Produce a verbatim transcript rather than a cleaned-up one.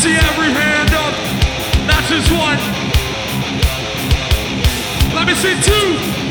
see every hand up. That's just one. Let me see two.